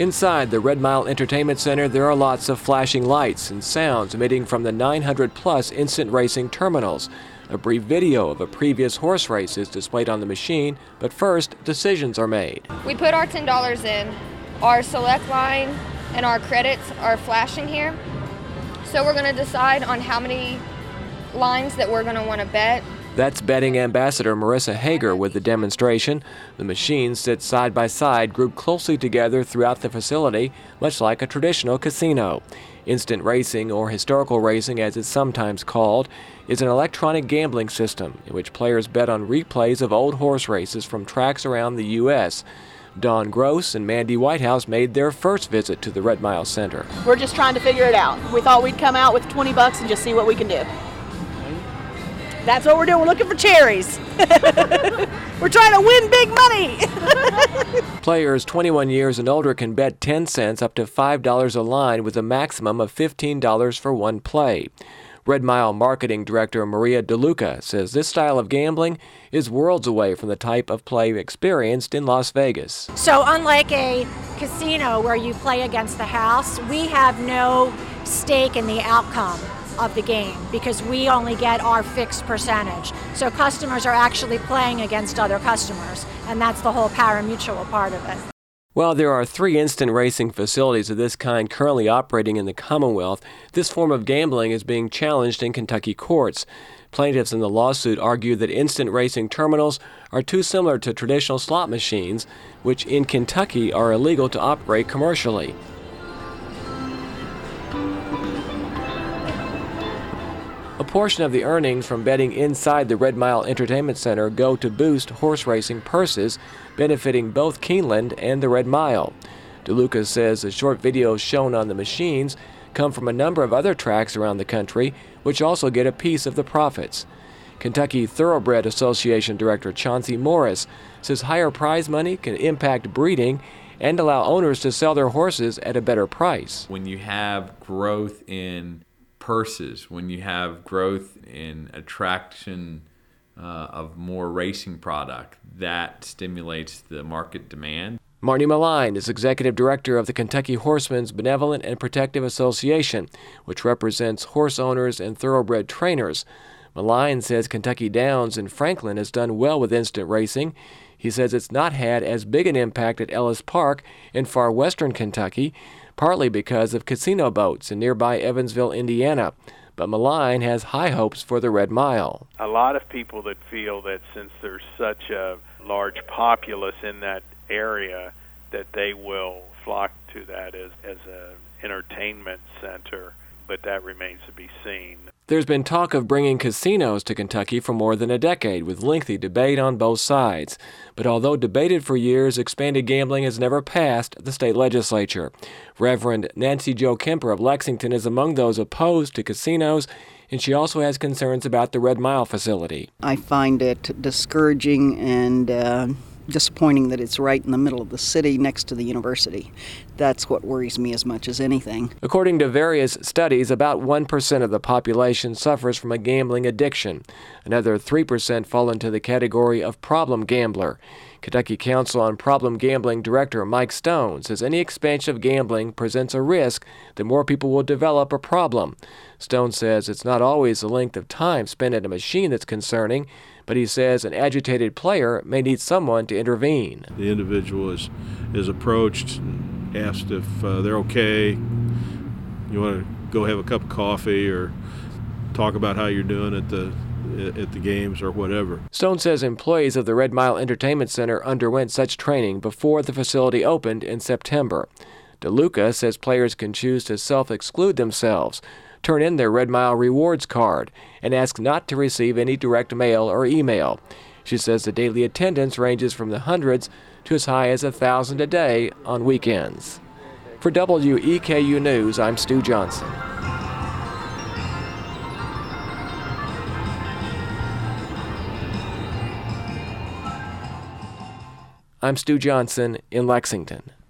Inside the Red Mile Entertainment Center, there are lots of flashing lights and sounds emitting from the 900-plus instant racing terminals. A brief video of a previous horse race is displayed on the machine, but first, decisions are made. We put our $10 in. Our select line and our credits are flashing here. So we're going to decide on how many lines that we're going to want to bet. That's betting ambassador Marissa Hager with the demonstration. The machines sit side by side, grouped closely together throughout the facility, much like a traditional casino. Instant racing, or historical racing as it's sometimes called, is an electronic gambling system in which players bet on replays of old horse races from tracks around the U.S. Dawn Gross and Mandy Whitehouse made their first visit to the Red Mile Center. We're just trying to figure it out. We thought we'd come out with $20 and just see what we can do. That's what we're doing. We're looking for cherries. We're trying to win big money. Players 21 years and older can bet 10 cents up to $5 a line with a maximum of $15 for one play. Red Mile Marketing Director Maria DeLuca says this style of gambling is worlds away from the type of play experienced in Las Vegas. So unlike a casino where you play against the house, we have no stake in the outcome of the game because we only get our fixed percentage. So customers are actually playing against other customers, and that's the whole pari-mutuel part of it. While there are 3 instant racing facilities of this kind currently operating in the Commonwealth, this form of gambling is being challenged in Kentucky courts. Plaintiffs in the lawsuit argue that instant racing terminals are too similar to traditional slot machines, which in Kentucky are illegal to operate commercially. A portion of the earnings from betting inside the Red Mile Entertainment Center go to boost horse racing purses, benefiting both Keeneland and the Red Mile. DeLuca says the short videos shown on the machines come from a number of other tracks around the country, which also get a piece of the profits. Kentucky Thoroughbred Association Director Chauncey Morris says higher prize money can impact breeding and allow owners to sell their horses at a better price. When you have growth in purses, when you have growth in attraction of more racing product, that stimulates the market demand. Marty Malign is executive director of the Kentucky Horsemen's Benevolent and Protective Association, which represents horse owners and thoroughbred trainers. Malign says Kentucky Downs in Franklin has done well with instant racing. He says it's not had as big an impact at Ellis Park in far western Kentucky, partly because of casino boats in nearby Evansville, Indiana. But Malign has high hopes for the Red Mile. A lot of people that feel that since there's such a large populace in that area, that they will flock to that as an entertainment center, but that remains to be seen. There's been talk of bringing casinos to Kentucky for more than a decade, with lengthy debate on both sides. But although debated for years, expanded gambling has never passed the state legislature. Reverend Nancy Jo Kemper of Lexington is among those opposed to casinos, and she also has concerns about the Red Mile facility. I find it discouraging and disappointing that it's right in the middle of the city next to the university. That's what worries me as much as anything. According to various studies, about 1% of the population suffers from a gambling addiction. Another 3% fall into the category of problem gambler. Kentucky Council on Problem Gambling Director Mike Stone says any expansion of gambling presents a risk that more people will develop a problem. Stone says it's not always the length of time spent at a machine that's concerning, but he says an agitated player may need someone to intervene. The individual is approached and asked if they're okay. You want to go have a cup of coffee or talk about how you're doing at the games or whatever. Stone says employees of the Red Mile Entertainment Center underwent such training before the facility opened in September. DeLuca says players can choose to self-exclude themselves, turn in their Red Mile rewards card, and ask not to receive any direct mail or email. She says the daily attendance ranges from the hundreds to as high as 1,000 a day on weekends. For WEKU News, I'm Stu Johnson. I'm Stu Johnson in Lexington.